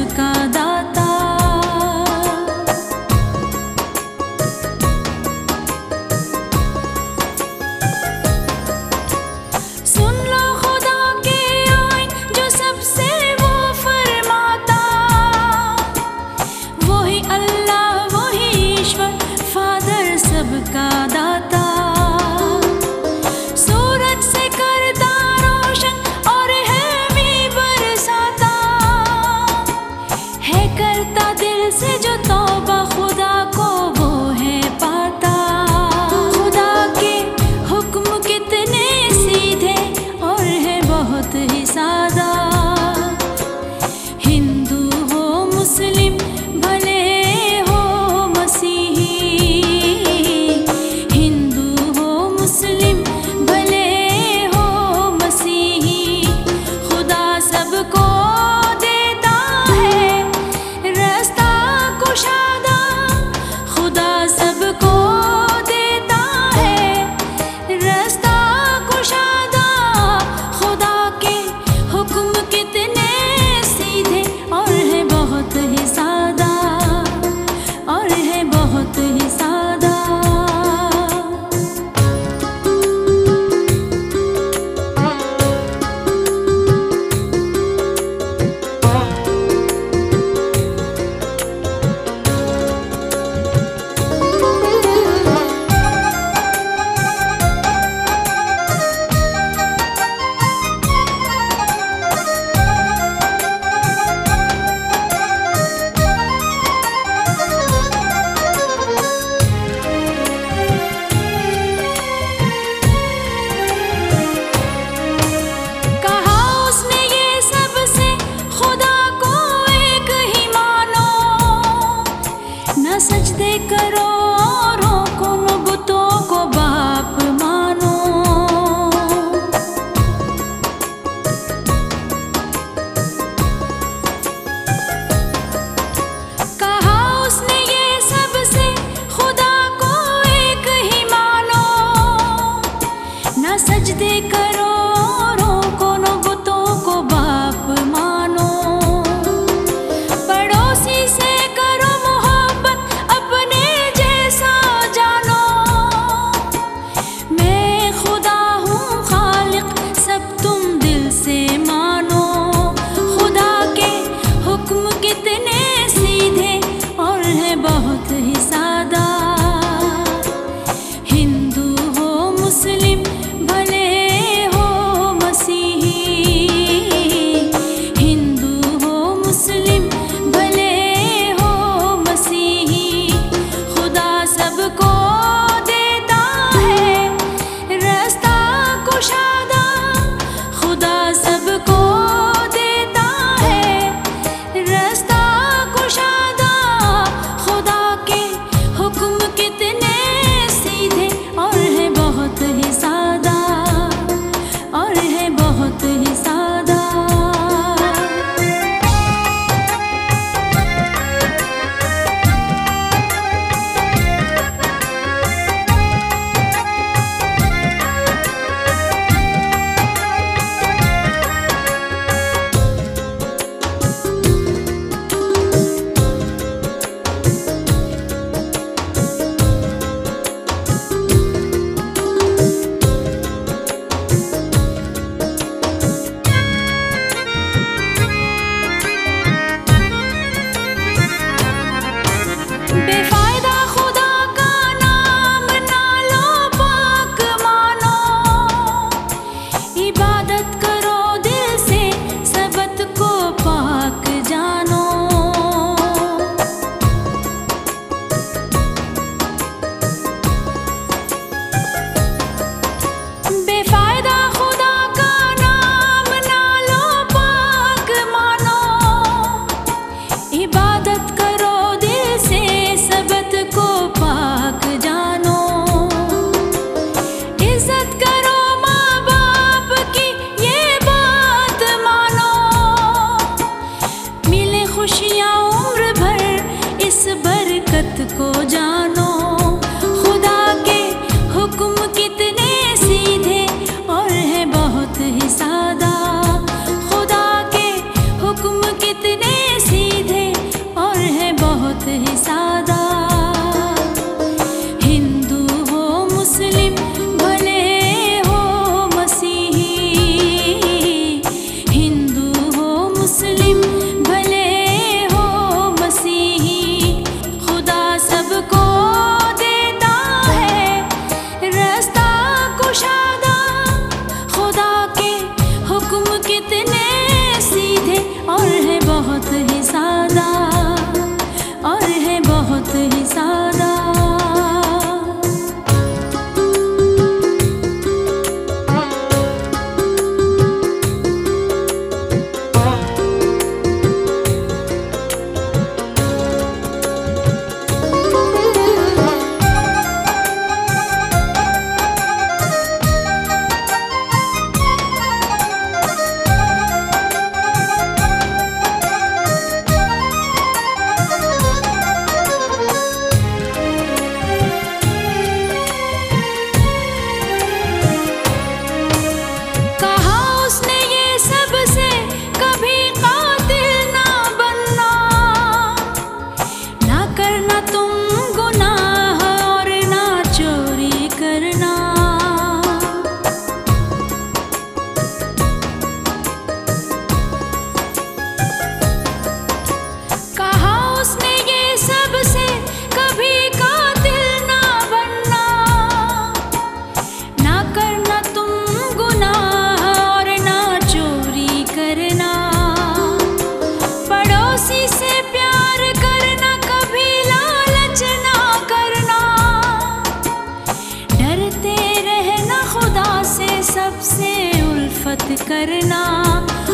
सबका दाता। सुन लो खुदा के आइन जो सबसे वो फरमाता, वही अल्लाह वही ईश्वर फादर सबका दाता। सूरज से करता रोशन और है भी बरसाता, है करता दिल से जो तौबा खुदा को वो है पाता। खुदा के हुक्म कितने सीधे और है बहुत ही सादा। हिंदू हो मुस्लिम भले हो मसीही, हिंदू हो मुस्लिम भले हो मसीही, खुदा सबको देता है रास्ता कुशादा। खुदा सबको देता है रास्ता कुशादा। खुदा के हुक्म कितने सीधे और है बहुत ही सादा, और है बहुत ही सादा। कहा उसने ये सबसे खुदा को एक ही मानो, न सजदे करो औरों को न बुतों को बाप मानो। कहा उसने ये सबसे खुदा को एक ही मानो, न सजदे करो औरों को न बुतों को बाप मानो। पड़ोसी से करो मोहब्बत अपने जैसा जानो, मैं खुदा हूँ खालिक सब तुम दिल से मानो। खुदा के हुक्म कितने सीधे और है बहुत ही सादा। हिंदू हो मुस्लिम भले हो मसीही, हिंदू हो मुस्लिम भले हो मसीही, खुदा सबको देता है रास्ता कुशादा। खुदा सबको देता है रास्ता कुशादा। खुदा के हुक्म कितने सीधे और है बहुत ही सादा, और है बहुत ही सादा। बेफायदा खुदा का नाम ना लो, पाक मानो। इबादत करो दिल से सबत को पाक जानो। बेफायदा खुदा का नाम ना लो, पाक मानो। इबादत करो दिल से सबत को पाक जानो। इज्जत करो माँ बाप की ये बात मानो, मिले खुशियाँ उम्र भर इस बरकत को जानो। खुदा के हुक्म कितने सीधे और है बहुत ही सादा। खुदा के हुक्म कितने सीधे मत करना।